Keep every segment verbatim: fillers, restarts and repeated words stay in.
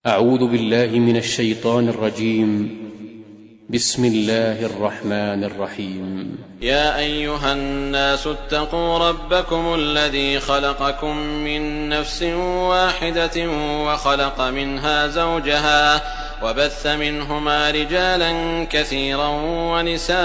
أعوذ بالله من الشيطان الرجيم. بسم الله الرحمن الرحيم. يا أيها الناس اتقوا ربكم الذي خلقكم من نفس واحدة وخلق منها زوجها وبث منهما رجالا كثيرا ونساء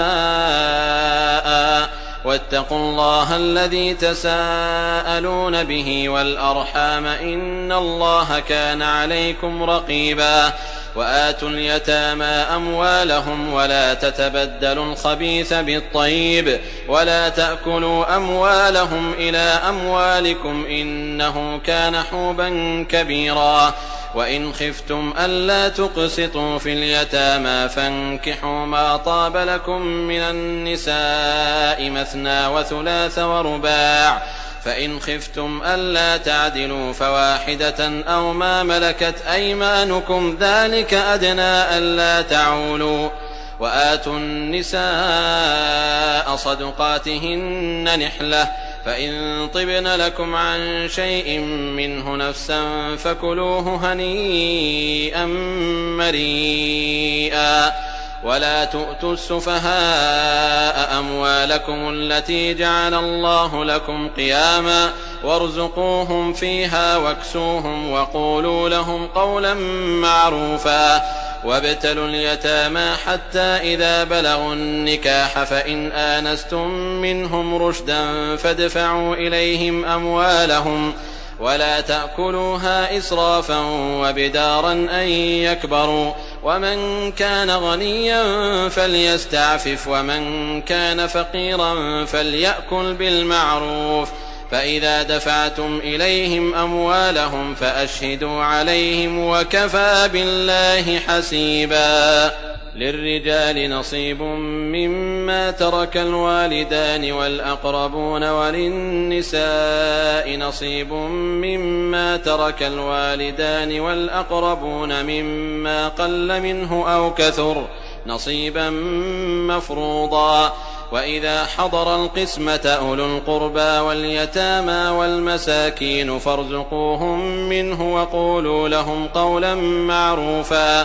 واتقوا الله الذي تساءلون به والأرحام إن الله كان عليكم رقيبا وآتوا اليتامى أموالهم ولا تتبدلوا الخبيث بالطيب ولا تأكلوا أموالهم إلى أموالكم إنه كان حوبا كبيرا وإن خفتم ألا تقسطوا في اليتامى فانكحوا ما طاب لكم من النساء مثنى وثلاث ورباع فإن خفتم ألا تعدلوا فواحدة أو ما ملكت أيمانكم ذلك أدنى ألا تعولوا وآتوا النساء صدقاتهن نحلة فإن طبن لكم عن شيء منه نفسا فكلوه هنيئا مريئا ولا تؤتوا السفهاء أموالكم التي جعل الله لكم قياما وارزقوهم فيها واكسوهم وقولوا لهم قولا معروفا وابتلوا اليتامى حتى إذا بلغوا النكاح فإن آنستم منهم رشدا فادفعوا إليهم أموالهم ولا تأكلوها إسرافا وبدارا أن يكبروا ومن كان غنيا فليستعفف ومن كان فقيرا فليأكل بالمعروف فإذا دفعتم إليهم أموالهم فأشهدوا عليهم وكفى بالله حسيبا. للرجال نصيب مما ترك الوالدان والأقربون وللنساء نصيب مما ترك الوالدان والأقربون مما قل منه أو كثر نصيبا مفروضا وإذا حضر القسمة أولو القربى واليتامى والمساكين فارزقوهم منه وقولوا لهم قولا معروفا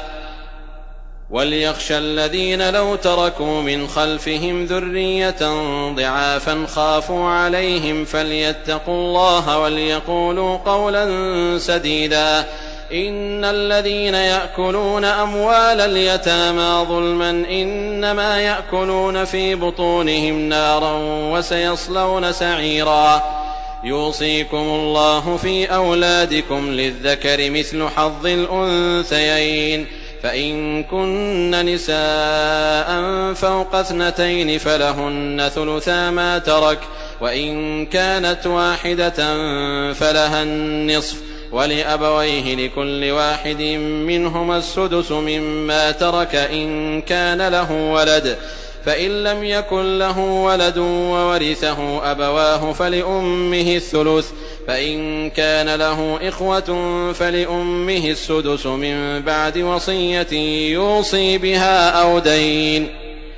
وليخشى الذين لو تركوا من خلفهم ذرية ضعافا خافوا عليهم فليتقوا الله وليقولوا قولا سديدا إن الذين يأكلون أموال اليتامى ظلما إنما يأكلون في بطونهم نارا وسيصلون سعيرا يوصيكم الله في أولادكم للذكر مثل حظ الأنثيين فإن كن نساء فوق اثنتين فلهن ثلثا ما ترك وإن كانت واحدة فلها النصف ولأبويه لكل واحد منهما السدس مما ترك إن كان له ولد فإن لم يكن له ولد وورثه أبواه فلأمه الثلث فإن كان له إخوة فلأمه السدس من بعد وصية يوصي بها أو دين.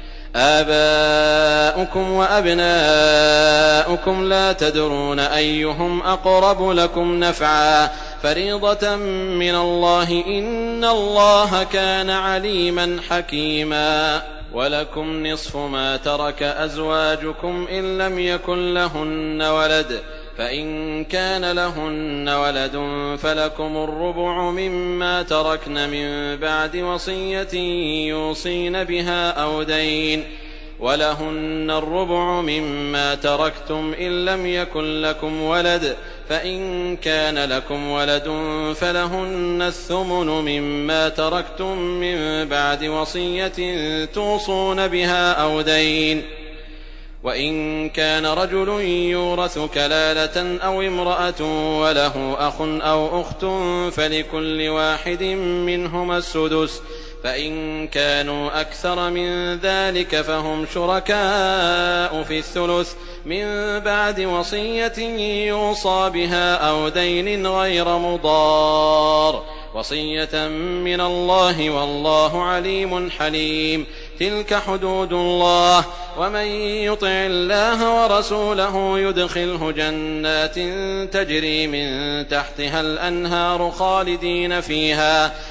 آباؤكم وأبناؤكم لا تدرون أيهم أقرب لكم نفعا فريضة من الله إن الله كان عليما حكيما. ولكم نصف ما ترك أزواجكم إن لم يكن لهن ولد فإن كان لهن ولد فلكم الربع مما تركن من بعد وصية يوصين بها أو دين ولهن الربع مما تركتم إن لم يكن لكم ولد فإن كان لكم ولد فلهن الثمن مما تركتم من بعد وصية توصون بها أو دين وإن كان رجل يورث كلالة أو امرأة وله أخ أو أخت فلكل واحد منهما السدس فإن كانوا أكثر من ذلك فهم شركاء في الثلث من بعد وصية يوصى بها أو دين غير مضار وصية من الله والله عليم حليم. تلك حدود الله ومن يطع الله ورسوله يدخله جنات تجري من تحتها الأنهار خالدين فيها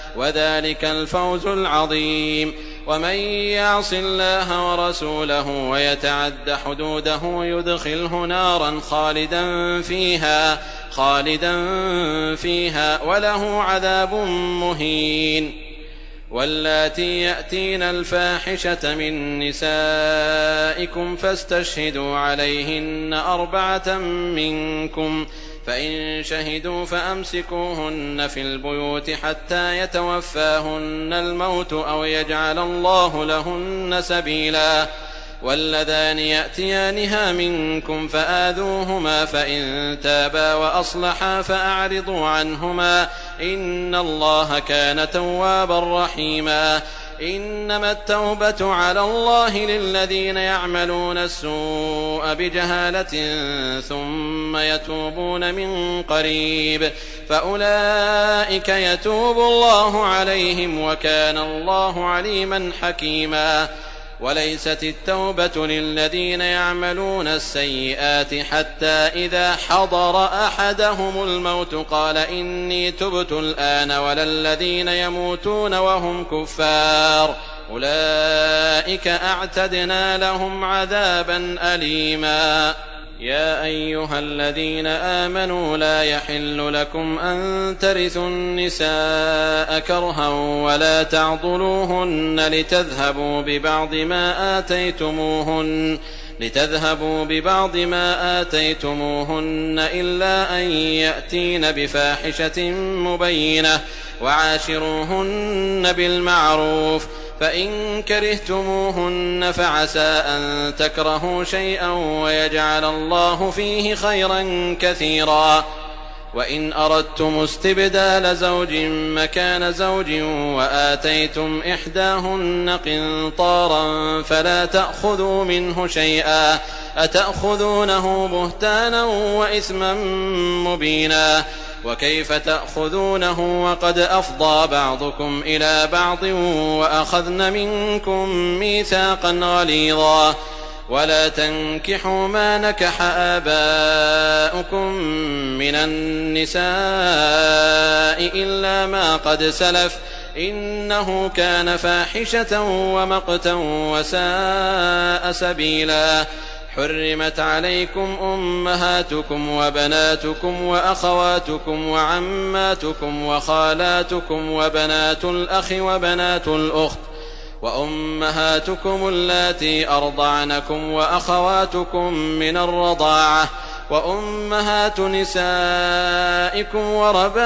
وذلك الفوز العظيم. ومن يعص الله ورسوله ويتعد حدوده يدخله نارا خالدا فيها خالدا فيها وله عذاب مهين. واللاتي يأتين الفاحشة من نسائكم فاستشهدوا عليهن أربعة منكم، فإن شهدوا فأمسكوهن في البيوت حتى يتوفاهن الموت أو يجعل الله لهن سبيلا. واللذان يأتيانها منكم فآذوهما، فإن تابا وأصلحا فأعرضوا عنهما، إن الله كان توابا رحيما. إنما التوبة على الله للذين يعملون السوء بجهالة ثم يتوبون من قريب فأولئك يتوب الله عليهم وكان الله عليما حكيما. وليست التوبة للذين يعملون السيئات حتى إذا حضر أحدهم الموت قال إني تبت الآن، ولا الذين يموتون وهم كفار أولئك أعتدنا لهم عذابا أليما. يا أيها الذين آمنوا لا يحل لكم أن ترثوا النساء كرها ولا تعضلوهن لتذهبوا ببعض ما آتيتموهن لتذهبوا ببعض ما آتيتموهن إلا أن يأتين بفاحشة مبينة وعاشروهن بالمعروف، فإن كرهتموهن فعسى أن تكرهوا شيئا ويجعل الله فيه خيرا كثيرا. وإن أردتم استبدال زوج مكان زوج وآتيتم إحداهن قنطارا فلا تأخذوا منه شيئا، أتأخذونه بهتانا وإثما مبينا. وكيف تأخذونه وقد أفضى بعضكم إلى بعض وأخذن منكم ميثاقا غليظا. ولا تنكحوا ما نكح آباؤكم من النساء إلا ما قد سلف إنه كان فاحشة ومقتا وساء سبيلا. حرمت عليكم أمهاتكم وبناتكم وأخواتكم وعماتكم وخالاتكم وبنات الأخ وبنات الأخت وأمهاتكم اللاتي أرضعنكم وأخواتكم من الرضاعة وأمهات نسائكم وربائبكم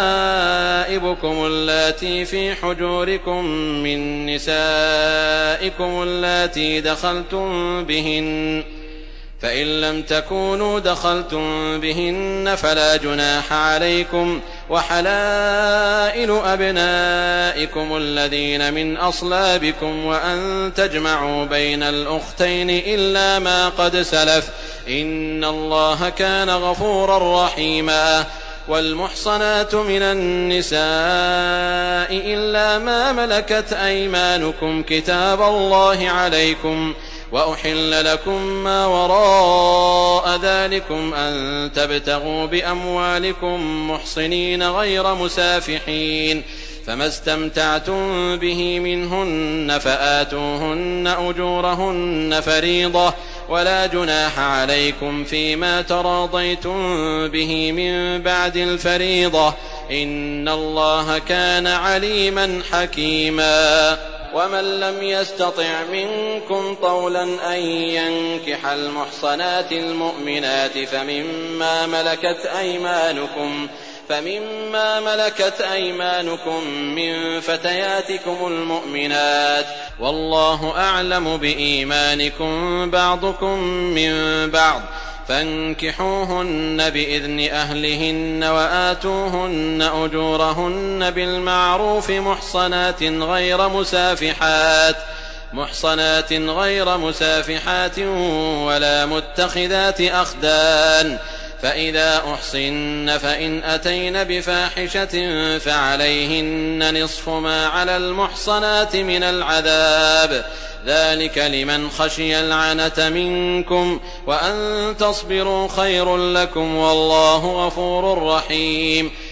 اللاتي في حجوركم من نسائكم اللاتي دخلتم بهن، فإن لم تكونوا دخلتم بهن فلا جناح عليكم. وحلائل أبنائكم الذين من أصلابكم وأن تجمعوا بين الأختين إلا ما قد سلف إن الله كان غفورا رحيما. والمحصنات من النساء إلا ما ملكت أيمانكم كتاب الله عليكم، وأحل لكم ما وراء ذلكم أن تبتغوا بأموالكم محصنين غير مسافحين، فما استمتعتم به منهن فآتوهن أجورهن فريضة، ولا جناح عليكم فيما تراضيتم به من بعد الفريضة إن الله كان عليما حكيما. ومن لم يستطع منكم طولا أن ينكح المحصنات المؤمنات فمما ملكت أيمانكم فمما ملكت أيمانكم من فتياتكم المؤمنات، والله أعلم بإيمانكم بعضكم من بعض، فانكحوهن بإذن أهلهن وآتوهن أجورهن بالمعروف محصنات غير مسافحات محصنات غير مسافحات ولا متخذات أخدان، فإذا أحصن فإن أتين بفاحشة فعليهن نصف ما على المحصنات من العذاب، ذلك لمن خشي العنة منكم، وأن تصبروا خير لكم والله غفور رحيم.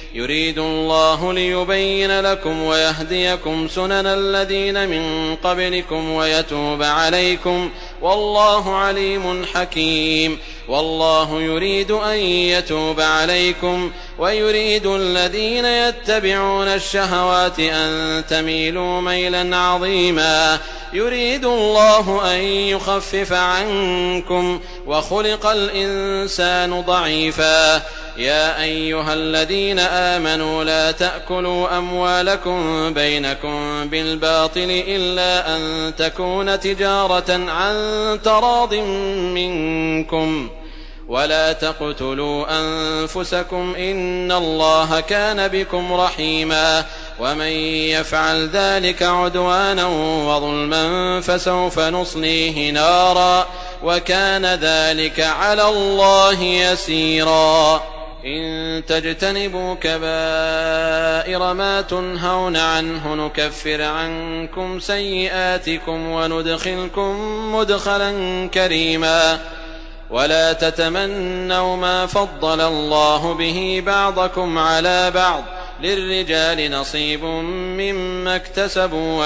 يريد الله ليبين لكم ويهديكم سنن الذين من قبلكم ويتوب عليكم والله عليم حكيم والله يريد أن يتوب عليكم ويريد الذين يتبعون الشهوات أن تميلوا ميلا عظيما يريد الله أن يخفف عنكم وخلق الإنسان ضعيفا يا أيها الذين آمنوا لا تأكلوا أموالكم بينكم بالباطل إلا أن تكون تجارة عن تراض منكم ولا تقتلوا أنفسكم إن الله كان بكم رحيما ومن يفعل ذلك عدوانا وظلما فسوف نصليه نارا وكان ذلك على الله يسيرا إن تجتنبوا كبائر ما تنهون عنه نكفر عنكم سيئاتكم وندخلكم مدخلا كريما ولا تتمنوا ما فضل الله به بعضكم على بعض للرجال نصيب مما اكتسبوا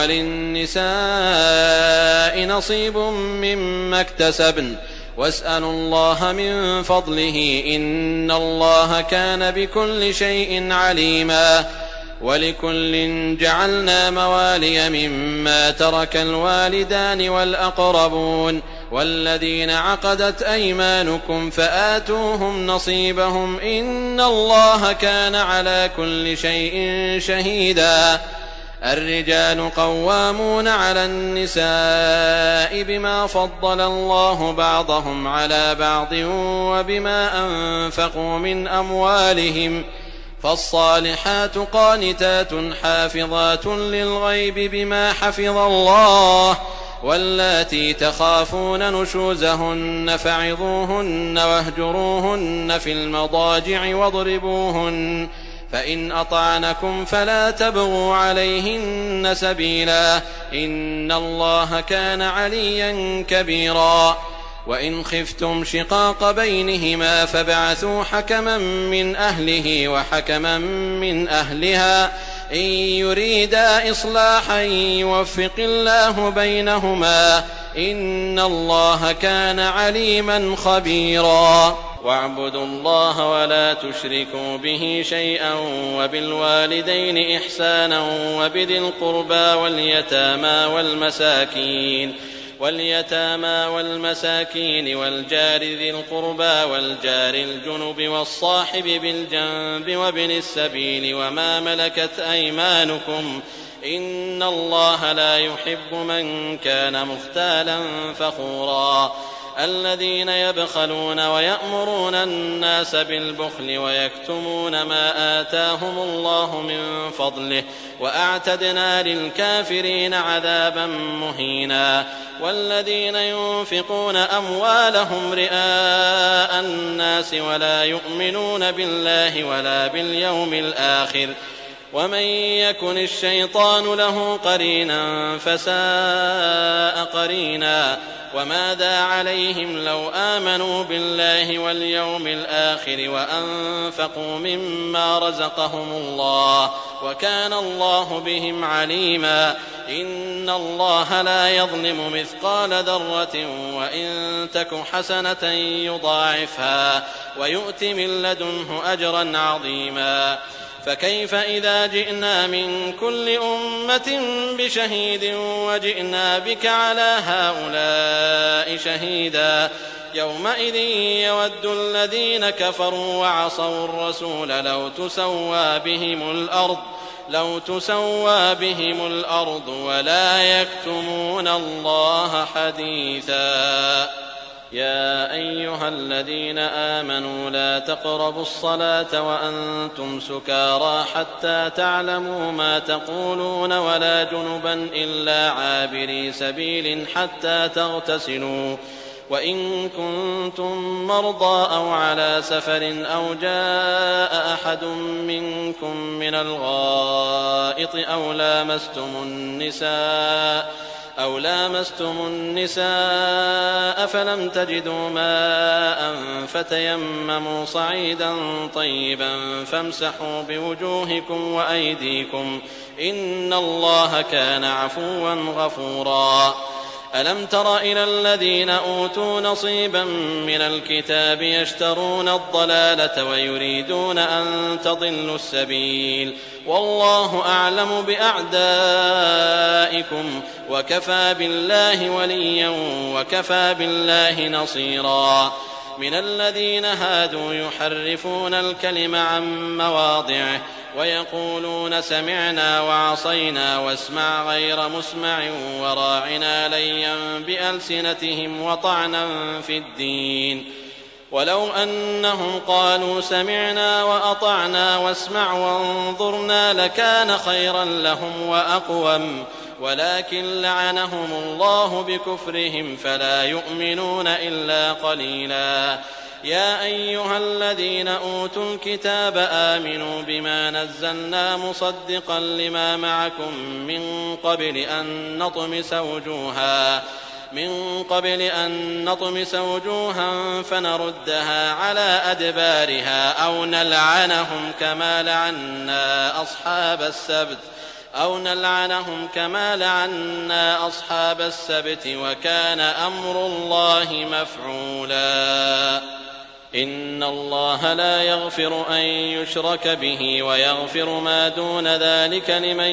وللنساء نصيب مما اكتسبن واسألوا الله من فضله إن الله كان بكل شيء عليما ولكل جعلنا موالي مما ترك الوالدان والأقربون والذين عقدت أيمانكم فآتوهم نصيبهم إن الله كان على كل شيء شهيدا الرجال قوامون على النساء بما فضل الله بعضهم على بعض وبما أنفقوا من أموالهم فالصالحات قانتات حافظات للغيب بما حفظ الله واللاتي تخافون نشوزهن فعظوهن واهجروهن في المضاجع واضربوهن فإن أطعنكم فلا تبغوا عليهن سبيلا إن الله كان عليا كبيرا وإن خفتم شقاق بينهما فابعثوا حكما من أهله وحكما من أهلها إن يريدا إصلاحا يوفق الله بينهما إن الله كان عليما خبيرا واعبدوا الله ولا تشركوا به شيئا وبالوالدين إحسانا وبذي القربى واليتامى والمساكين واليتامى والمساكين والجار ذي القربى والجار الجنب والصاحب بالجنب وابن السبيل وما ملكت أيمانكم إن الله لا يحب من كان مختالا فخورا الذين يبخلون ويأمرون الناس بالبخل ويكتمون ما آتاهم الله من فضله وأعتدنا للكافرين عذابا مهينا والذين ينفقون أموالهم رئاء الناس ولا يؤمنون بالله ولا باليوم الآخر ومن يكن الشيطان له قرينا فساء قرينا وماذا عليهم لو آمنوا بالله واليوم الآخر وأنفقوا مما رزقهم الله وكان الله بهم عليما إن الله لا يظلم مثقال ذرة وإن تك حسنة يضاعفها ويؤت من لدنه أجرا عظيما فكيف إذا جئنا من كل أمة بشهيد وجئنا بك على هؤلاء شهيدا يومئذ يود الذين كفروا وعصوا الرسول لو تسوى بهم الأرض لو تسوى بهم الأرض ولا يكتمون الله حديثا يا أيها الذين آمنوا لا تقربوا الصلاة وأنتم سكارى حتى تعلموا ما تقولون ولا جنبا إلا عابري سبيل حتى تغتسلوا وإن كنتم مرضى أو على سفر أو جاء أحد منكم من الغائط أو لامستم النساء أو لامستم النساء فلم تجدوا ماء فتيمموا صعيدا طيبا فامسحوا بوجوهكم وأيديكم إن الله كان عفوا غفورا. ألم تر إلى الذين أوتوا نصيبا من الكتاب يشترون الضلالة ويريدون أن تضلوا السبيل والله أعلم بأعدائكم وكفى بالله وليا وكفى بالله نصيرا. من الذين هادوا يحرفون الكلم عن مواضعه ويقولون سمعنا وعصينا واسمع غير مسمع وراعنا ليا بألسنتهم وطعنا في الدين ولو أنهم قالوا سمعنا وأطعنا واسمع وانظرنا لكان خيرا لهم وأقوم ولكن لعنهم الله بكفرهم فلا يؤمنون إلا قليلا. يا أيها الذين أوتوا الكتاب آمنوا بما نزلنا مصدقا لما معكم من قبل أن نطمس وجوها من قبل أن نطمس وجوها فنردها على أدبارها أو نلعنهم كما لعنا أصحاب السبت أو نلعنهم كما لعنا أصحاب السبت وكان أمر الله مفعولا. إن الله لا يغفر أن يشرك به ويغفر ما دون ذلك لمن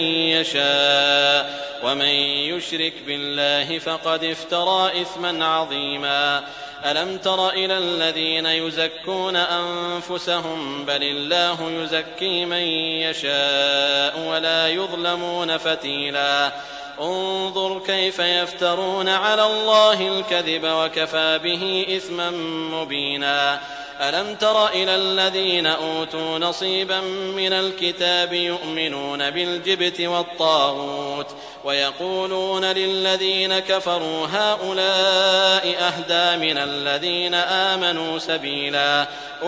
يشاء ومن يشرك بالله فقد افترى إثما عظيما. ألم تر إلى الذين يزكون أنفسهم بل الله يزكي من يشاء ولا يظلمون فتيلا. انظر كيف يفترون على الله الكذب وكفى به إثما مبينا. ألم تر إلى الذين أوتوا نصيبا من الكتاب يؤمنون بالجبت والطاغوت ويقولون للذين كفروا هؤلاء أهدى من الذين آمنوا سبيلا.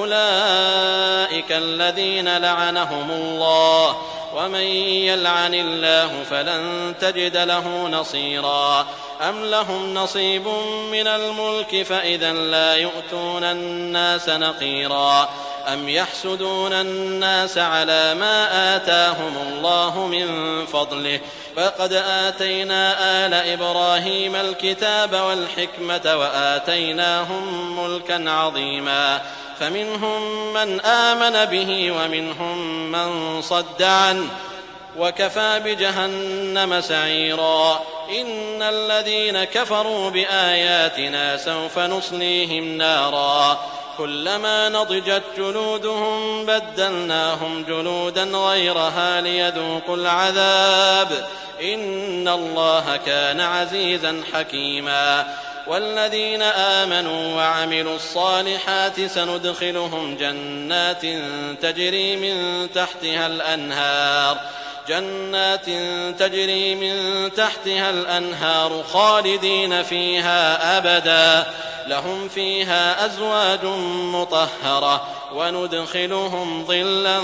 أولئك الذين لعنهم الله ومن يلعن الله فلن تجد له نصيرا. أم لهم نصيب من الملك فإذا لا يؤتون الناس نقيرا. أم يحسدون الناس على ما آتاهم الله من فضله فقد آتينا آل إبراهيم الكتاب والحكمة وآتيناهم ملكا عظيما. فمنهم من آمن به ومنهم من صد عنه وكفى بجهنم سعيرا. إن الذين كفروا بآياتنا سوف نصليهم نارا كلما نضجت جلودهم بدلناهم جلودا غيرها ليذوقوا العذاب إن الله كان عزيزا حكيما. والذين آمنوا وعملوا الصالحات سندخلهم جنات تجري من تحتها الأنهار جنات تجري من تحتها الأنهار خالدين فيها أبدا لهم فيها أزواج مطهرة وندخلهم ظلا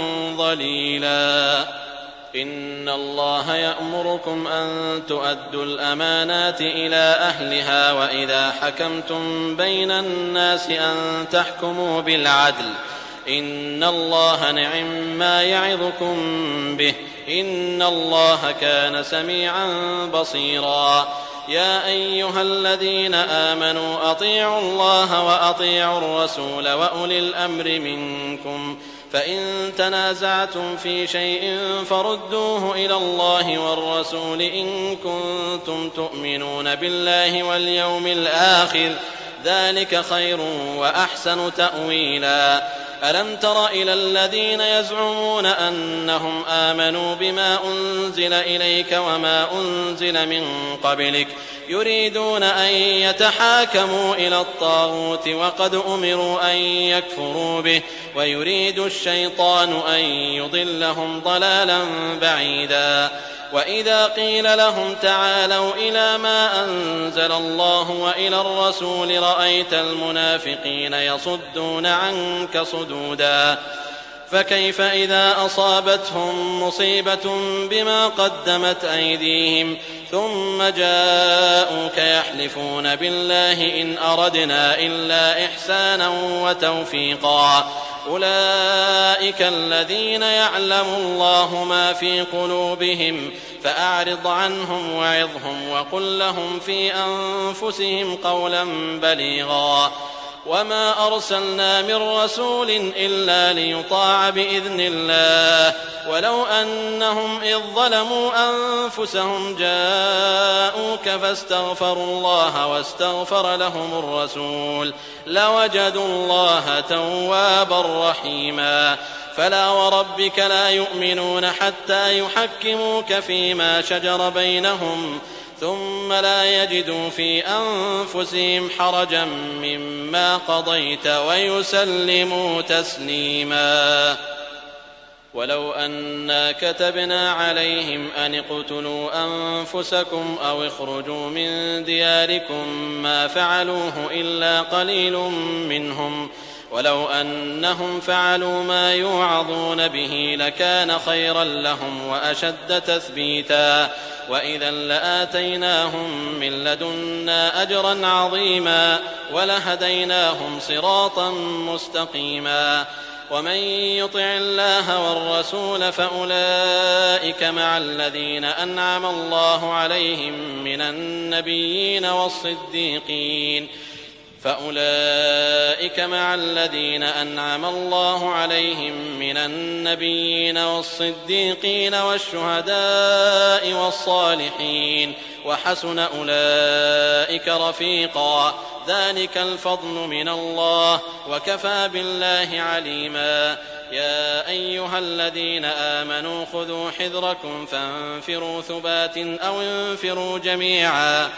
ظليلا. إن الله يأمركم أن تؤدوا الأمانات إلى أهلها وإذا حكمتم بين الناس أن تحكموا بالعدل إن الله نعم ما يعظكم به إن الله كان سميعا بصيرا. يا أيها الذين آمنوا أطيعوا الله وأطيعوا الرسول وأولي الأمر منكم فإن تنازعتم في شيء فردوه إلى الله والرسول إن كنتم تؤمنون بالله واليوم الآخر ذلك خير وأحسن تأويلا. ألم تر إلى الذين يزعمون أنهم آمنوا بما أنزل إليك وما أنزل من قبلك يريدون أن يتحاكموا إلى الطاغوت وقد أمروا أن يكفروا به ويريد الشيطان أن يضلهم ضلالا بعيدا. وإذا قيل لهم تعالوا إلى ما أنزل الله وإلى الرسول رأيت المنافقين يصدون عنك صدودا. فكيف إذا أصابتهم مصيبة بما قدمت أيديهم ثم جاءوك يحلفون بالله إن أردنا إلا إحسانا وتوفيقا أولئك الذين يعلم الله ما في قلوبهم فأعرض عنهم وعظهم وقل لهم في أنفسهم قولا بليغا وما أرسلنا من رسول إلا ليطاع بإذن الله ولو أنهم إذ ظلموا أنفسهم جاءوك فاستغفروا الله واستغفر لهم الرسول لوجدوا الله توابا رحيما فلا وربك لا يؤمنون حتى يحكموك فيما شجر بينهم ثم لا يجدوا في أنفسهم حرجا مما قضيت ويسلموا تسليما ولو أنا كتبنا عليهم أن اقتلوا أنفسكم أو اخرجوا من دياركم ما فعلوه إلا قليل منهم ولو أنهم فعلوا ما يوعظون به لكان خيرا لهم وأشد تثبيتا وإذا لآتيناهم من لدنا أجرا عظيما ولهديناهم صراطا مستقيما ومن يطع الله والرسول فأولئك مع الذين أنعم الله عليهم من النبيين والصديقين فأولئك مع الذين أنعم الله عليهم من النبيين والصديقين والشهداء والصالحين وحسن أولئك رفيقا ذلك الفضل من الله وكفى بالله عليما يا أيها الذين آمنوا خذوا حذركم فانفروا ثبات أو انفروا جميعا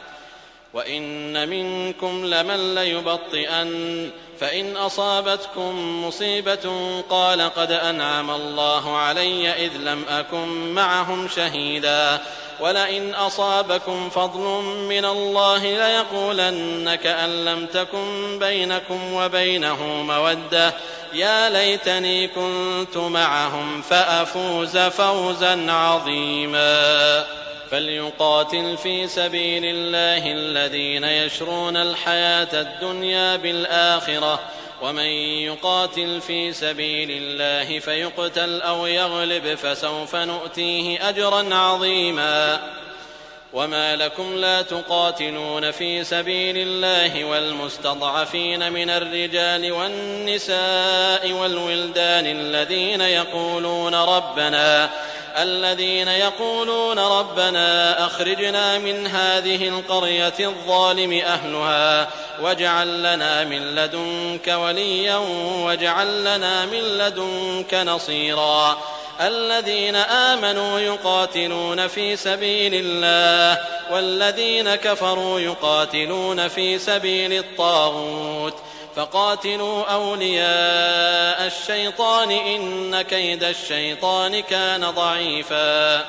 وإن منكم لمن ليبطئن فإن أصابتكم مصيبة قال قد أنعم الله علي إذ لم أكن معهم شهيدا ولئن أصابكم فضل من الله ليقولن كأن لم تكن بينكم وبينه مودة يا ليتني كنت معهم فأفوز فوزا عظيما فليقاتل في سبيل الله الذين يشرون الحياة الدنيا بالآخرة ومن يقاتل في سبيل الله فيقتل أو يغلب فسوف نؤتيه أجرا عظيما وما لكم لا تقاتلون في سبيل الله والمستضعفين من الرجال والنساء والولدان الذين يقولون ربنا الذين يقولون ربنا أخرجنا من هذه القرية الظالم أهلها واجعل لنا من لدنك وليا واجعل لنا من لدنك نصيرا الذين آمنوا يقاتلون في سبيل الله والذين كفروا يقاتلون في سبيل الطاغوت فقاتلوا أولياء الشيطان إن كيد الشيطان كان ضعيفا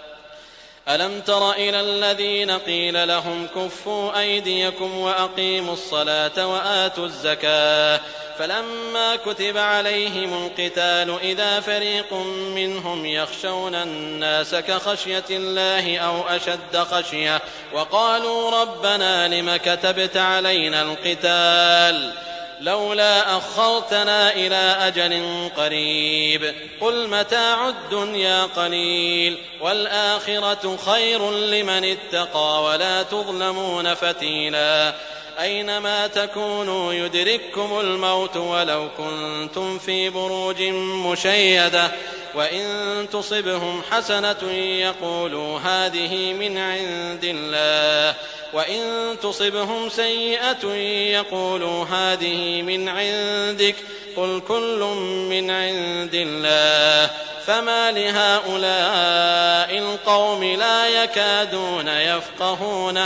ألم تر إلى الذين قيل لهم كفوا أيديكم وأقيموا الصلاة وآتوا الزكاة فلما كتب عليهم القتال إذا فريق منهم يخشون الناس كخشية الله أو أشد خشية وقالوا ربنا لم كتبت علينا القتال لولا أخرتنا إلى أجل قريب قل متاع الدنيا قليل والآخرة خير لمن اتقى ولا تظلمون فتيلا أينما تكونوا يدرككم الموت ولو كنتم في بروج مشيدة وإن تصبهم حسنة يقولوا هذه من عند الله وإن تصبهم سيئة يقولوا هذه من عندك قل كل من عند الله فما لهؤلاء القوم لا يكادون يفقهون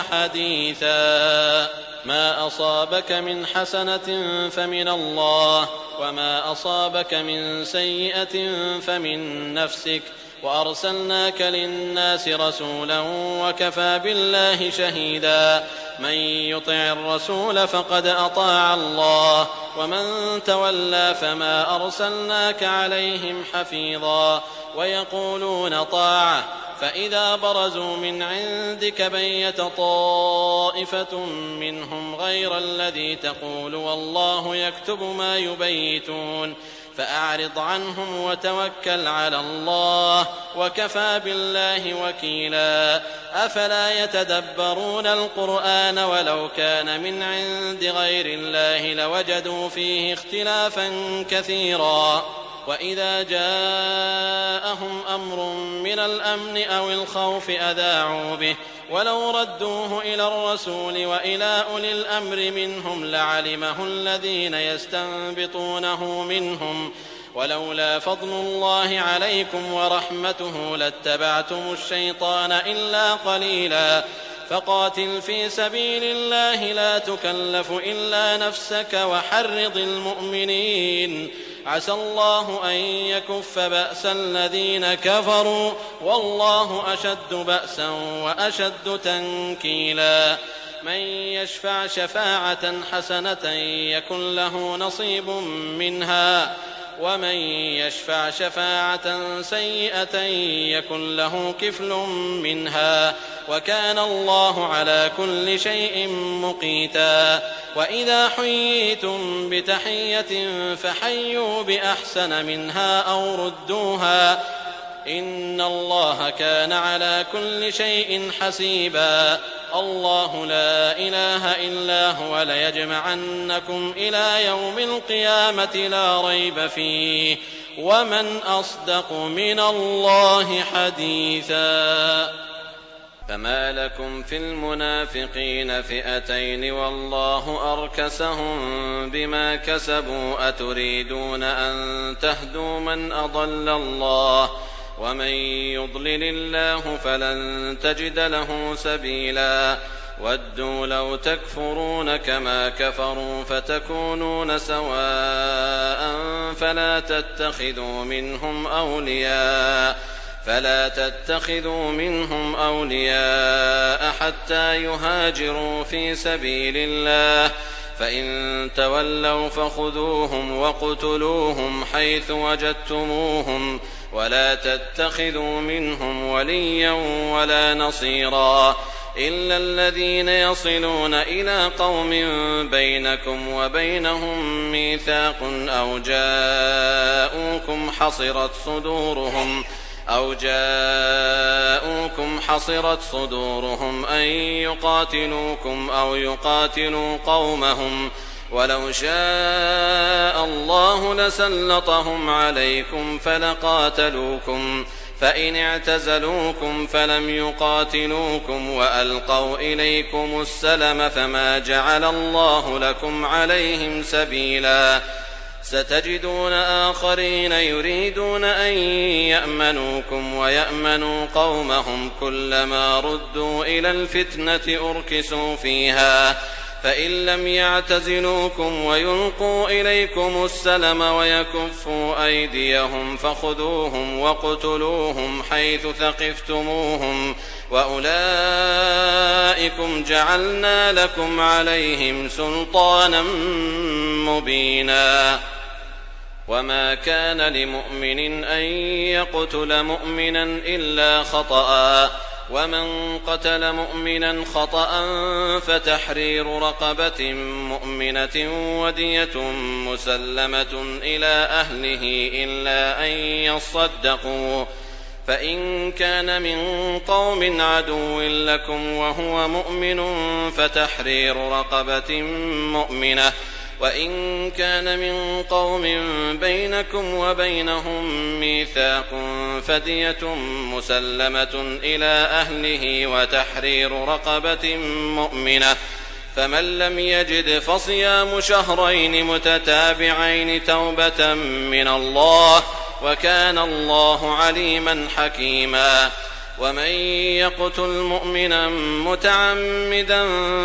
حديثا ما أصابك من حسنة فمن الله وما أصابك من سيئة فمن نفسك وأرسلناك للناس رسولا وكفى بالله شهيدا من يطع الرسول فقد أطاع الله ومن تولى فما أرسلناك عليهم حفيظا ويقولون طاعة فإذا برزوا من عندك بيت طائفة منهم غير الذي تقول والله يكتب ما يبيتون فأعرض عنهم وتوكل على الله وكفى بالله وكيلا. أفلا يتدبرون القرآن ولو كان من عند غير الله لوجدوا فيه اختلافا كثيرا. وإذا جاءهم أمر من الأمن أو الخوف أذاعوا به ولو ردوه إلى الرسول وإلى أولي الأمر منهم لعلمه الذين يستنبطونه منهم ولولا فضل الله عليكم ورحمته لاتبعتم الشيطان إلا قليلا. فقاتل في سبيل الله لا تكلف إلا نفسك وحرض المؤمنين عسى الله أن يكف بأس الذين كفروا والله أشد بأسا وأشد تنكيلا. من يشفع شفاعة حسنة يكن له نصيب منها ومن يشفع شفاعة سيئة يكن له كفل منها وكان الله على كل شيء مقيتا. وإذا حييتم بتحية فحيوا بأحسن منها أو ردوها إن الله كان على كل شيء حسيبا. الله لا إله إلا هو ليجمعنكم إلى يوم القيامة لا ريب فيه ومن أصدق من الله حديثا. فما لكم في المنافقين فئتين والله أركسهم بما كسبوا أتريدون أن تهدوا من أضل الله ومن يضلل الله فلن تجد له سبيلا. ودوا لو تكفرون كما كفروا فتكونون سواء فلا تتخذوا منهم أولياء فلا تتخذوا منهم أولياء حتى يهاجروا في سبيل الله فإن تولوا فخذوهم وقتلوهم حيث وجدتموهم ولا تتخذوا منهم وليا ولا نصيرا إلا الذين يصلون إلى قوم بينكم وبينهم ميثاق أو جاءوكم حصرت صدورهم أو جاءوكم حصرت صدورهم أن يقاتلوكم أو يقاتلوا قومهم ولو شاء الله لسلطهم عليكم فلقاتلوكم فإن اعتزلوكم فلم يقاتلوكم وألقوا إليكم السلم فما جعل الله لكم عليهم سبيلا. ستجدون آخرين يريدون أن يأمنوكم ويأمنوا قومهم كلما ردوا إلى الفتنة أركسوا فيها فإن لم يعتزلوكم ويلقوا إليكم السلم ويكفوا أيديهم فخذوهم وقتلوهم حيث ثقفتموهم وأولئكم جعلنا لكم عليهم سلطانا مبينا. وما كان لمؤمن أن يقتل مؤمنا إلا خطأ ومن قتل مؤمنا خطأ فتحرير رقبة مؤمنة ودية مسلمة إلى أهله إلا أن يصدقوا فإن كان من قوم عدو لكم وهو مؤمن فتحرير رقبة مؤمنة وإن كان من قوم بينكم وبينهم ميثاق فدية مسلمة إلى أهله وتحرير رقبة مؤمنة فمن لم يجد فصيام شهرين متتابعين توبة من الله وكان الله عليما حكيما. ومن يقتل مؤمنا متعمدا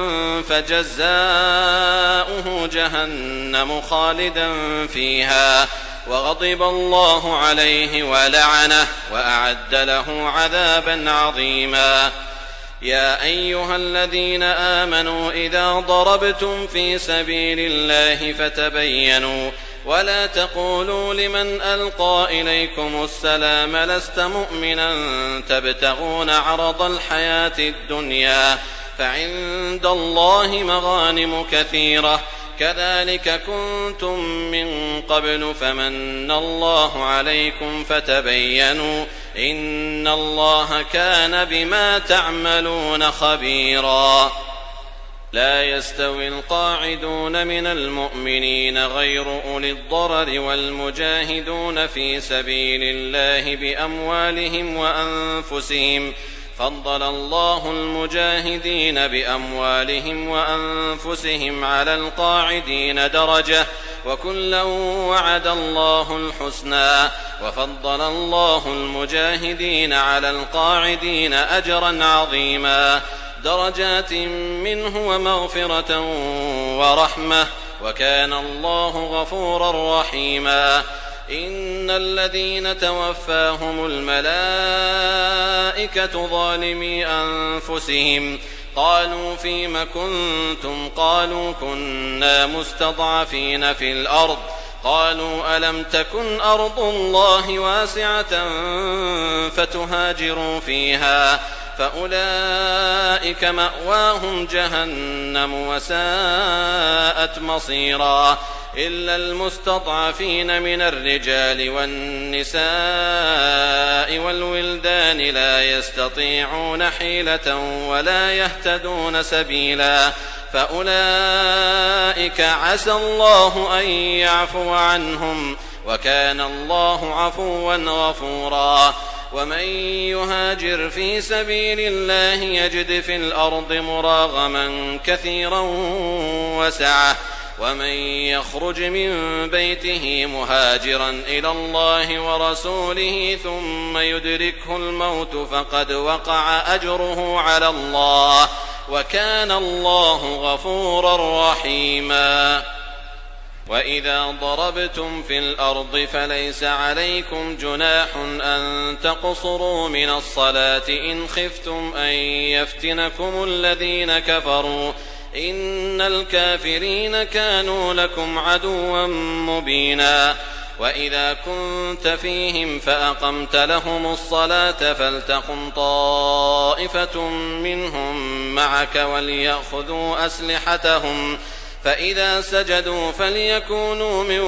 فجزاؤه جهنم خالدا فيها وغضب الله عليه ولعنه وأعد له عذابا عظيما. يا أيها الذين آمنوا إذا ضربتم في سبيل الله فتبينوا ولا تقولوا لمن ألقى إليكم السلام لست مؤمنا تبتغون عرض الحياة الدنيا فعند الله مغانم كثيرة كذلك كنتم من قبل فمن الله عليكم فتبينوا إن الله كان بما تعملون خبيرا. لا يستوي القاعدون من المؤمنين غير أولي الضرر والمجاهدون في سبيل الله بأموالهم وأنفسهم فضل الله المجاهدين بأموالهم وأنفسهم على القاعدين درجة وكلا وعد الله الحسنى وفضل الله المجاهدين على القاعدين أجرا عظيما درجات منه ومغفرة ورحمة وكان الله غفورا رحيما. إن الذين توفاهم الملائكة ظالمي أنفسهم قالوا فيم كنتم قالوا كنا مستضعفين في الأرض قالوا ألم تكن أرض الله واسعة فتهاجروا فيها فأولئك مأواهم جهنم وساءت مصيرا إلا المستضعفين من الرجال والنساء والولدان لا يستطيعون حيلة ولا يهتدون سبيلا فأولئك عسى الله أن يعفو عنهم وكان الله عفوا غفورا. ومن يهاجر في سبيل الله يجد في الأرض مراغما كثيرا وسعة ومن يخرج من بيته مهاجرا إلى الله ورسوله ثم يدركه الموت فقد وقع أجره على الله وكان الله غفورا رحيما. وإذا ضربتم في الأرض فليس عليكم جناح أن تقصروا من الصلاة إن خفتم أن يفتنكم الذين كفروا إن الكافرين كانوا لكم عدوا مبينا. وإذا كنت فيهم فأقمت لهم الصلاة فلتقم طائفة منهم معك وليأخذوا أسلحتهم فإذا سجدوا فليكونوا من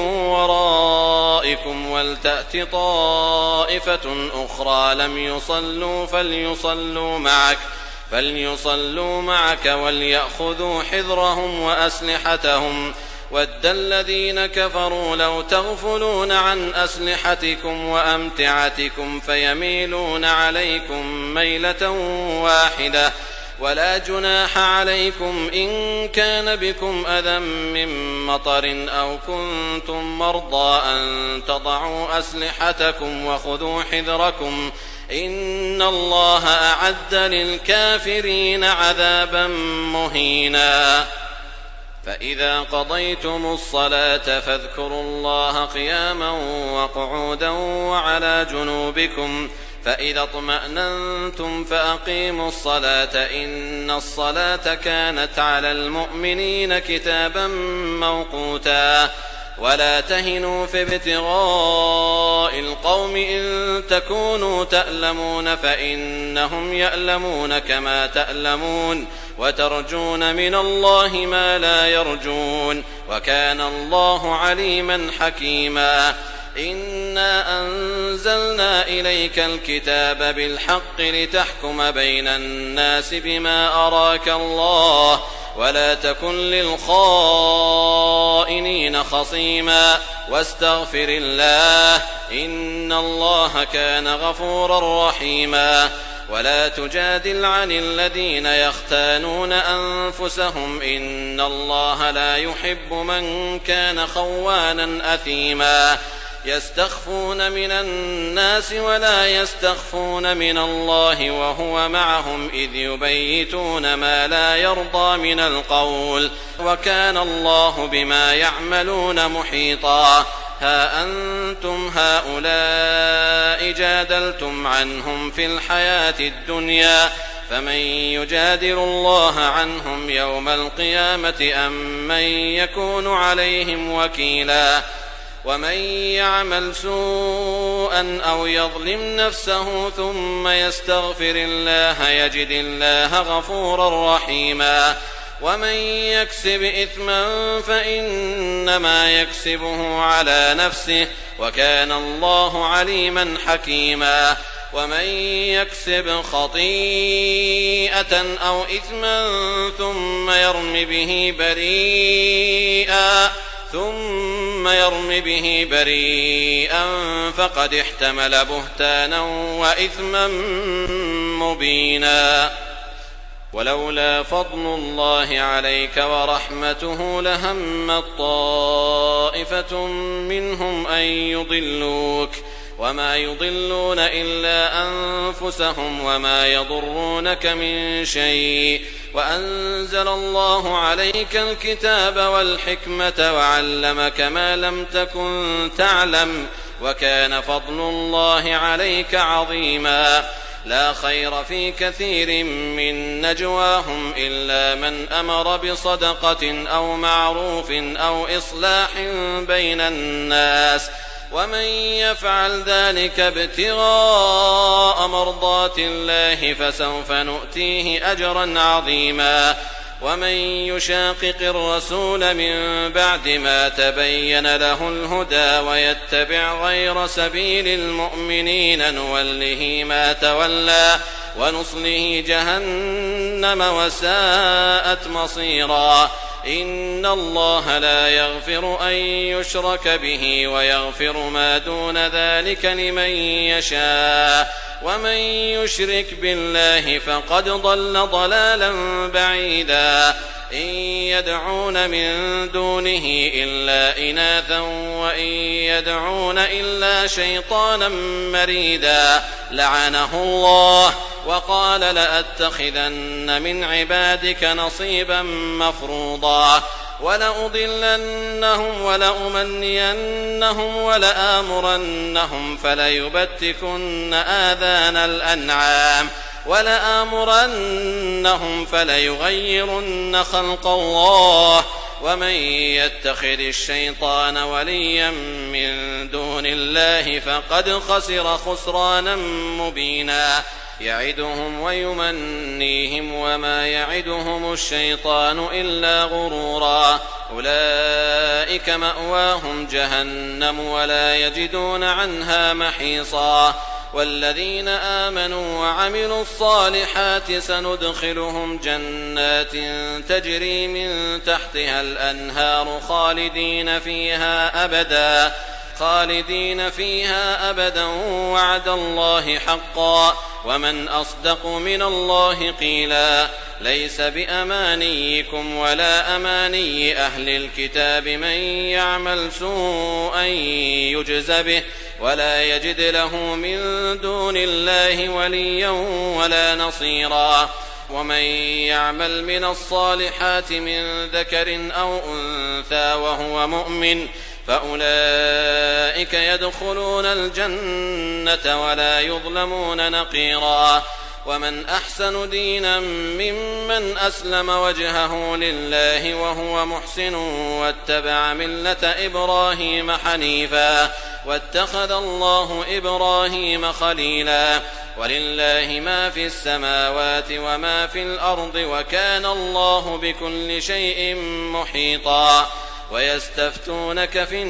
ورائكم ولتأت طائفة أخرى لم يصلوا فليصلوا معك فليصلوا معك وليأخذوا حذرهم وأسلحتهم ود الذين كفروا لو تغفلون عن أسلحتكم وأمتعتكم فيميلون عليكم ميلة واحدة ولا جناح عليكم إن كان بكم أذى من مطر أو كنتم مرضى أن تضعوا أسلحتكم وخذوا حذركم إن الله أعد للكافرين عذابا مهينا. فإذا قضيتم الصلاة فاذكروا الله قياما وقعودا وعلى جنوبكم فإذا اطمأننتم فأقيموا الصلاة إن الصلاة كانت على المؤمنين كتابا موقوتا. ولا تهنوا في ابتغاء القوم إن تكونوا تألمون فإنهم يألمون كما تألمون وترجون من الله ما لا يرجون وكان الله عليما حكيما. إنا أنزلنا إليك الكتاب بالحق لتحكم بين الناس بما أراك الله ولا تكن للخائنين خصيما واستغفر الله إن الله كان غفورا رحيما. ولا تجادل عن الذين يختانون أنفسهم إن الله لا يحب من كان خوانا أثيما. يستخفون من الناس ولا يستخفون من الله وهو معهم إذ يبيتون ما لا يرضى من القول وكان الله بما يعملون محيطا. ها أنتم هؤلاء جادلتم عنهم في الحياة الدنيا فمن يجادل الله عنهم يوم القيامة أم من يكون عليهم وكيلا. ومن يعمل سوءا أو يظلم نفسه ثم يستغفر الله يجد الله غفورا رحيما ومن يكسب إثما فإنما يكسبه على نفسه وكان الله عليما حكيما ومن يكسب خطيئة أو إثما ثم يرم به بريئا ثم يرم به بريئا فقد احتمل بهتانا وإثما مبينا ولولا فضل الله عليك ورحمته لهمت طائفة منهم أن يضلوك وما يضلون إلا أنفسهم وما يضرونك من شيء وأنزل الله عليك الكتاب والحكمة وعلمك ما لم تكن تعلم وكان فضل الله عليك عظيما لا خير في كثير من نجواهم إلا من أمر بصدقة أو معروف أو إصلاح بين الناس ومن يفعل ذلك ابتغاء مرضات الله فسوف نؤتيه أجرا عظيما ومن يشاقق الرسول من بعد ما تبين له الهدى ويتبع غير سبيل المؤمنين نوله ما تولى ونصله جهنم وساءت مصيرا إن الله لا يغفر أن يشرك به ويغفر ما دون ذلك لمن يشاء ومن يشرك بالله فقد ضل ضلالا بعيدا إن يدعون من دونه إلا إناثا وإن يدعون إلا شيطانا مريدا لعنه الله وقال لأتخذن من عبادك نصيبا مفروضا ولأضلنهم ولأمنينهم ولآمرنهم فليبتكن آذان الأنعام ولآمرنهم فليغيرن خلق الله ومن يتخذ الشيطان وليا من دون الله فقد خسر خسرانا مبينا يعدهم ويمنيهم وما يعدهم الشيطان إلا غرورا أولئك مأواهم جهنم ولا يجدون عنها محيصا والذين آمنوا وعملوا الصالحات سندخلهم جنات تجري من تحتها الأنهار خالدين فيها أبدا خالدين فيها أبدا وعد الله حقا ومن أصدق من الله قيلا ليس بأمانيكم ولا أماني أهل الكتاب من يعمل سوءا يجز به ولا يجد له من دون الله وليا ولا نصيرا ومن يعمل من الصالحات من ذكر أو أنثى وهو مؤمن فأولئك يدخلون الجنة ولا يظلمون نقيرا ومن أحسن دينا ممن أسلم وجهه لله وهو محسن واتبع ملة إبراهيم حنيفا واتخذ الله إبراهيم خليلا ولله ما في السماوات وما في الأرض وكان الله بكل شيء محيطا ويستفتونك في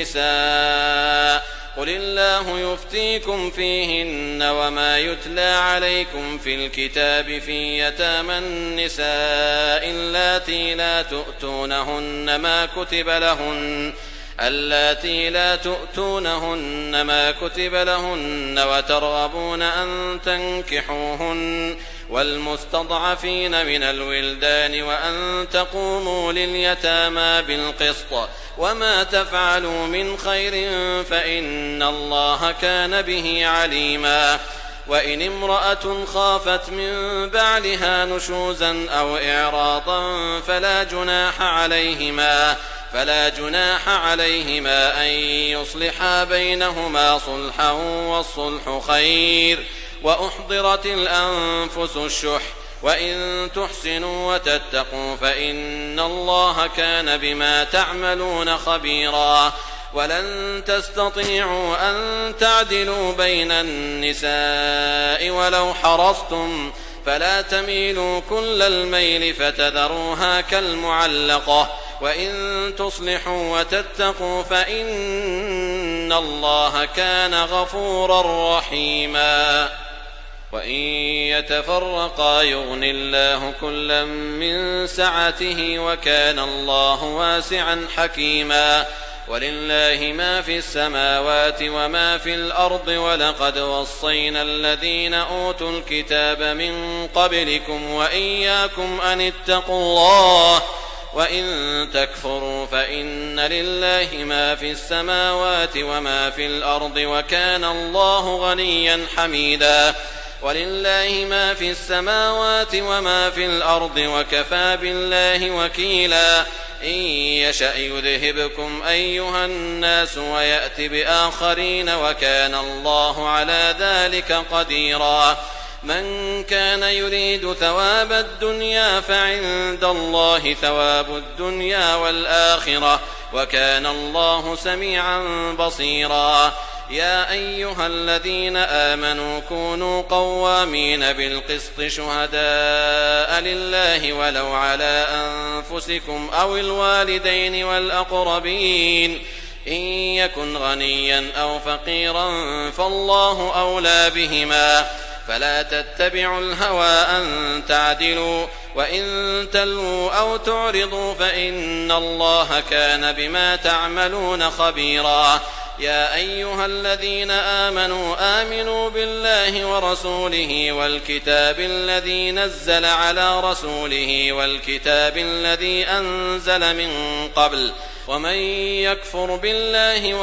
النساء قل الله يفتيكم فيهن وما يتلى عليكم في الكتاب في يتامى النساء اللاتي لا تؤتونهن ما كتب لهن اللاتي لا تؤتونهن ما كتب لهن وترغبون أن تنكحوهن والمستضعفين من الولدان وأن تقوموا لليتامى بالقسط وما تفعلوا من خير فإن الله كان به عليما وإن امرأة خافت من بعلها نشوزا أو إعراضا فلا جناح عليهما فلا جناح عليهما أن يصلحا بينهما صلحا والصلح خير وأحضرت الأنفس الشح وإن تحسنوا وتتقوا فإن الله كان بما تعملون خبيرا ولن تستطيعوا أن تعدلوا بين النساء ولو حرصتم فلا تميلوا كل الميل فتذروها كالمعلقة وإن تصلحوا وتتقوا فإن الله كان غفورا رحيما وإن يتفرقا يغن الله كلا من سعته وكان الله واسعا حكيما ولله ما في السماوات وما في الأرض ولقد وصينا الذين أوتوا الكتاب من قبلكم وإياكم أن اتقوا الله وإن تكفروا فإن لله ما في السماوات وما في الأرض وكان الله غنيا حميدا ولله ما في السماوات وما في الأرض وكفى بالله وكيلا إن يشأ يذهبكم أيها الناس ويأت بآخرين وكان الله على ذلك قديرا من كان يريد ثواب الدنيا فعند الله ثواب الدنيا والآخرة وكان الله سميعا بصيرا يا أيها الذين آمنوا كونوا قوامين بالقسط شهداء لله ولو على أنفسكم أو الوالدين والأقربين إن يكن غنيا أو فقيرا فالله أولى بهما فلا تتبعوا الهوى أن تعدلوا وإن تلووا أو تعرضوا فإن الله كان بما تعملون خبيرا يا أيها الذين آمنوا آمنوا بالله ورسوله والكتاب الذي نزل على رسوله والكتاب الذي أنزل من قبل ومن يكفر بالله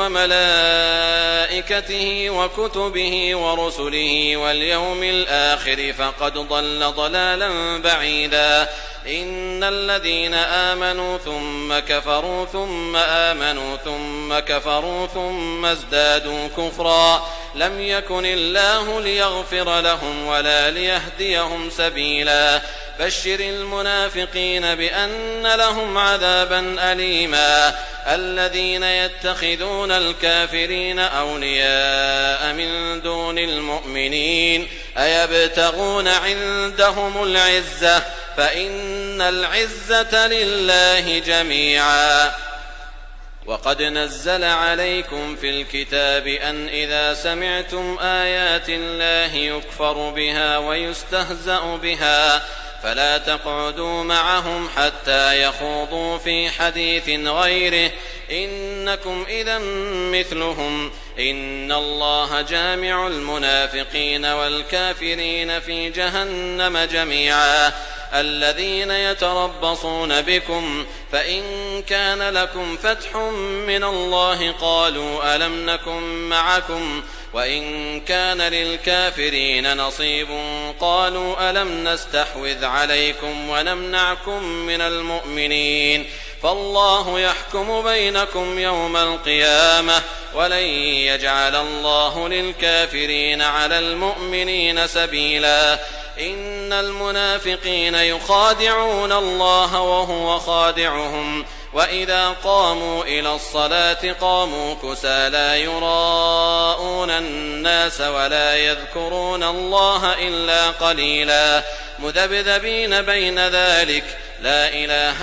وملائكته وكتبه ورسله واليوم الآخر فقد ضل ضلالا بعيدا إن الذين آمنوا ثم كفروا ثم آمنوا ثم كفروا ثم ازدادوا كفرا لم يكن الله ليغفر لهم ولا ليهديهم سبيلا بشر المنافقين بأن لهم عذابا أليما الذين يتخذون الكافرين أولياء من دون المؤمنين أيبتغون عندهم العزة فإن العزة لله جميعا وقد نزل عليكم في الكتاب أن إذا سمعتم آيات الله يكفر بها ويستهزأ بها فلا تقعدوا معهم حتى يخوضوا في حديث غيره إنكم إذا مثلهم إن الله جامع المنافقين والكافرين في جهنم جميعا الذين يتربصون بكم فإن كان لكم فتح من الله قالوا ألم نكن معكم وإن كان للكافرين نصيب قالوا ألم نستحوذ عليكم ونمنعكم من المؤمنين فالله يحكم بينكم يوم القيامة ولن يجعل الله للكافرين على المؤمنين سبيلا إن المنافقين يخادعون الله وهو خادعهم وإذا قاموا إلى الصلاة قاموا كسى لا يراءون الناس ولا يذكرون الله إلا قليلا مذبذبين بين ذلك لا إله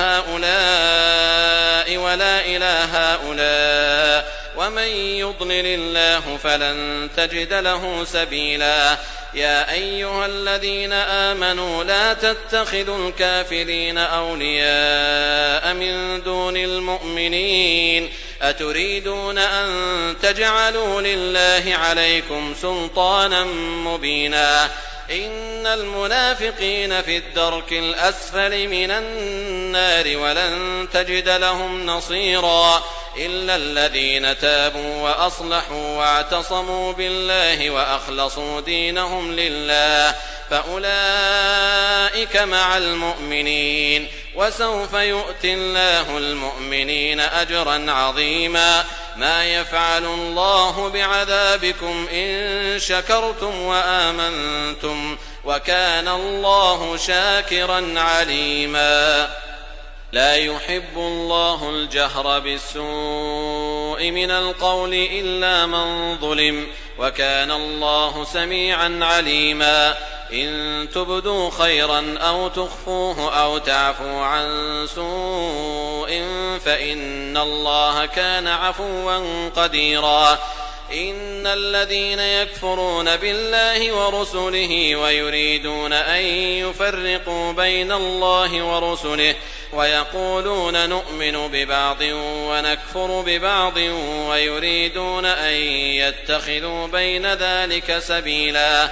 هؤلاء ولا إله هؤلاء ومن يضلل الله فلن تجد له سبيلا يا أيها الذين آمنوا لا تتخذوا الكافرين أولياء من دون المؤمنين أتريدون أن تجعلوا لله عليكم سلطانا مبينا إن المنافقين في الدرك الأسفل من النار ولن تجد لهم نصيرا إلا الذين تابوا وأصلحوا واعتصموا بالله وأخلصوا دينهم لله فأولئك مع المؤمنين وسوف يؤتي الله المؤمنين أجرا عظيما ما يفعل الله بعذابكم إن شكرتم وآمنتم وكان الله شاكرا عليما لا يحب الله الجهر بالسوء من القول إلا من ظلم وكان الله سميعا عليما إن تبدوا خيرا أو تخفوه أو تعفوا عن سوء فإن الله كان عفوا قديرا إن الذين يكفرون بالله ورسله ويريدون أن يفرقوا بين الله ورسله ويقولون نؤمن ببعض ونكفر ببعض ويريدون أن يتخذوا بين ذلك سبيلا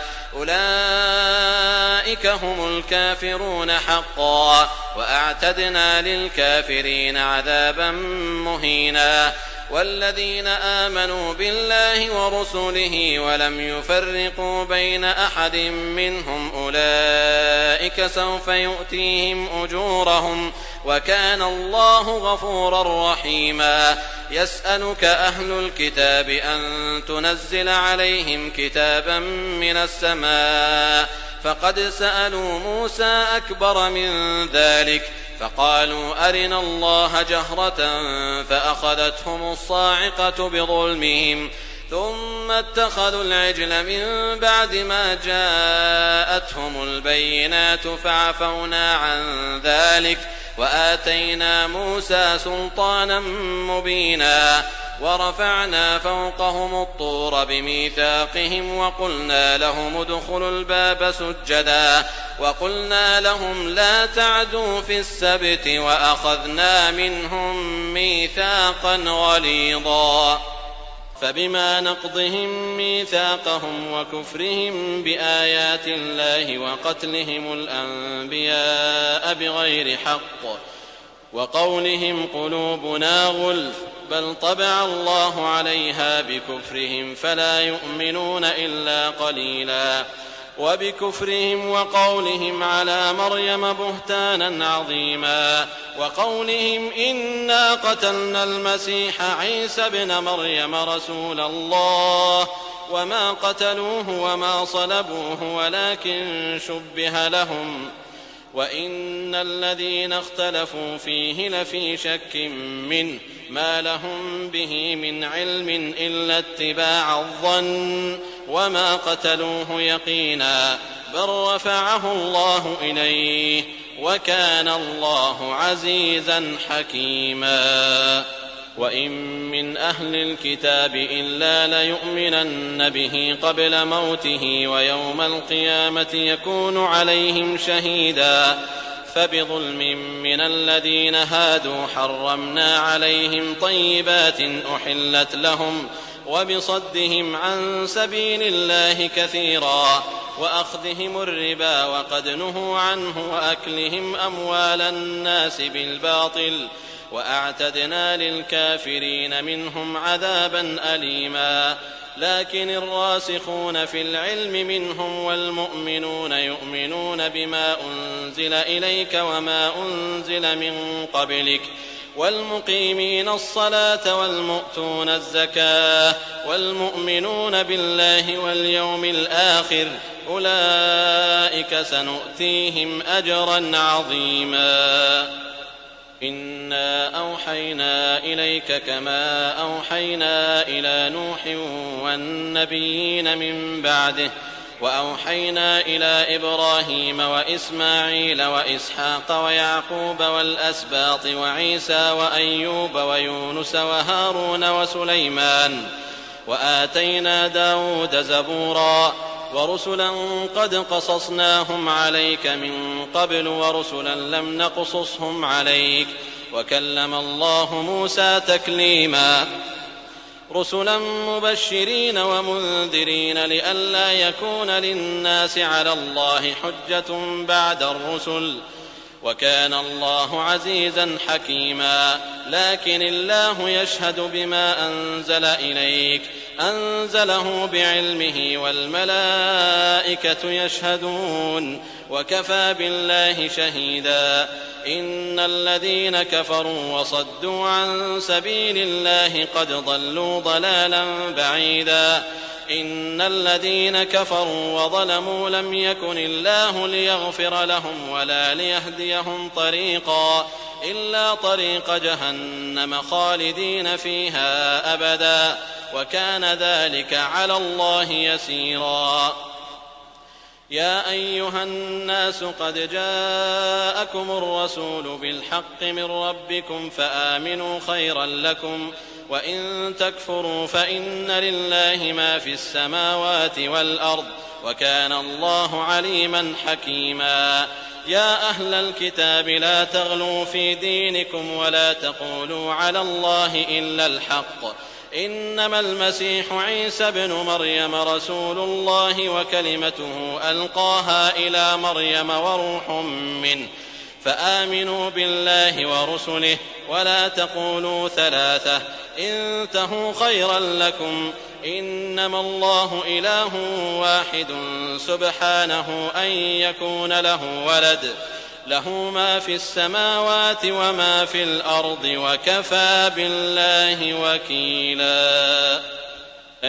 أولئك هم الكافرون حقا وأعتدنا للكافرين عذابا مهينا والذين آمنوا بالله ورسله ولم يفرقوا بين أحد منهم أولئك سوف يؤتيهم أجورهم وكان الله غفورا رحيما يسألك أهل الكتاب أن تنزل عليهم كتابا من السماء فقد سألوا موسى أكبر من ذلك فقالوا أرنا الله جهرة فأخذتهم الصاعقة بظلمهم ثم اتخذوا العجل من بعد ما جاءتهم البينات فعفونا عن ذلك وآتينا موسى سلطانا مبينا ورفعنا فوقهم الطور بميثاقهم وقلنا لهم ادخلوا الباب سجدا وقلنا لهم لا تعدوا في السبت وأخذنا منهم ميثاقا غليظا فبما نقضهم ميثاقهم وكفرهم بآيات الله وقتلهم الأنبياء بغير حق وقولهم قلوبنا غلف بل طبع الله عليها بكفرهم فلا يؤمنون إلا قليلا وبكفرهم وقولهم على مريم بهتانا عظيما وقولهم إنا قتلنا المسيح عيسى ابن مريم رسول الله وما قتلوه وما صلبوه ولكن شبه لهم وإن الذين اختلفوا فيه لفي شك منه ما لهم به من علم إلا اتباع الظن وما قتلوه يقينا بل رفعه الله إليه وكان الله عزيزا حكيما وإن من أهل الكتاب إلا ليؤمنن به قبل موته ويوم القيامة يكون عليهم شهيدا فبظلم من الذين هادوا حرمنا عليهم طيبات أحلت لهم وبصدهم عن سبيل الله كثيرا وأخذهم الربا وقد نهوا عنه وأكلهم أموال الناس بالباطل وأعتدنا للكافرين منهم عذابا أليما لكن الراسخون في العلم منهم والمؤمنون يؤمنون بما أنزل إليك وما أنزل من قبلك والمقيمين الصلاة والمؤتون الزكاة والمؤمنون بالله واليوم الآخر أولئك سنؤتيهم أجرا عظيما إنا أوحينا إليك كما أوحينا إلى نوح والنبيين من بعده وأوحينا إلى إبراهيم وإسماعيل وإسحاق ويعقوب والأسباط وعيسى وأيوب ويونس وهارون وسليمان وآتينا داود زبورا ورسلا قد قصصناهم عليك من قبل ورسلا لم نقصصهم عليك وكلم الله موسى تكليما رسلا مبشرين ومنذرين لئلا يكون للناس على الله حجة بعد الرسل وكان الله عزيزا حكيما لكن الله يشهد بما أنزل إليك أنزله بعلمه والملائكة يشهدون وكفى بالله شهيدا إن الذين كفروا وصدوا عن سبيل الله قد ضلوا ضلالا بعيدا إن الذين كفروا وظلموا لم يكن الله ليغفر لهم ولا ليهديهم طريقا إلا طريق جهنم خالدين فيها أبدا وكان ذلك على الله يسيرا. يا أيها الناس قد جاءكم الرسول بالحق من ربكم فآمنوا خيرا لكم وإن تكفروا فإن لله ما في السماوات والأرض وكان الله عليما حكيما. يا أهل الكتاب لا تغلوا في دينكم ولا تقولوا على الله إلا الحق إنما المسيح عيسى ابن مريم رسول الله وكلمته ألقاها إلى مريم وروح منه فآمنوا بالله ورسله ولا تقولوا ثلاثة انتهوا خيرا لكم إنما الله إله واحد سبحانه أن يكون له ولد له ما في السماوات وما في الأرض وكفى بالله وكيلا. أن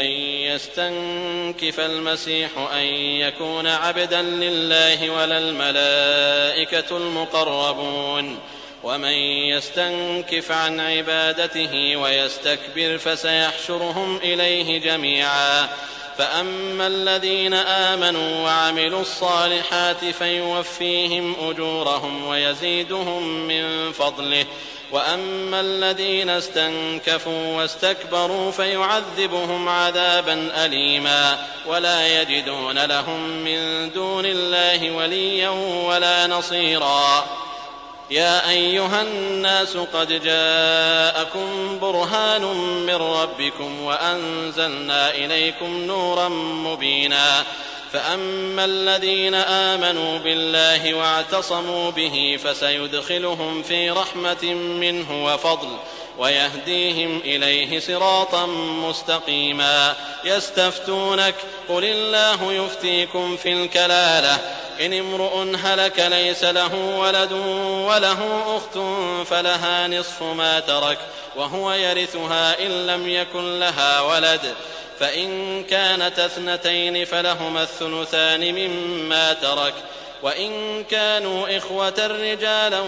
يستنكف المسيح أن يكون عبدا لله ولا الملائكة المقربون ومن يستنكف عن عبادته ويستكبر فسيحشرهم إليه جميعا. فأما الذين آمنوا وعملوا الصالحات فيوفيهم أجورهم ويزيدهم من فضله وأما الذين استنكفوا واستكبروا فيعذبهم عذابا أليما ولا يجدون لهم من دون الله وليا ولا نصيرا. يا أيها الناس قد جاءكم برهان من ربكم وأنزلنا إليكم نورا مبينا. فأما الذين آمنوا بالله واعتصموا به فسيدخلهم في رحمة منه وفضل ويهديهم إليه صراطا مستقيما. يستفتونك قل الله يفتيكم في الكلالة إن امرؤ هلك ليس له ولد وله أخت فلها نصف ما ترك وهو يرثها إن لم يكن لها ولد فإن كانت اثنتين فلهما الثلثان مما ترك وإن كانوا إخوة رجالا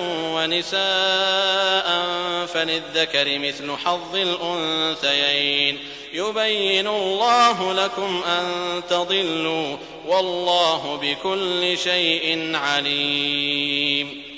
ونساء فللذكر مثل حظ الأنثيين يبين الله لكم أن تضلوا والله بكل شيء عليم.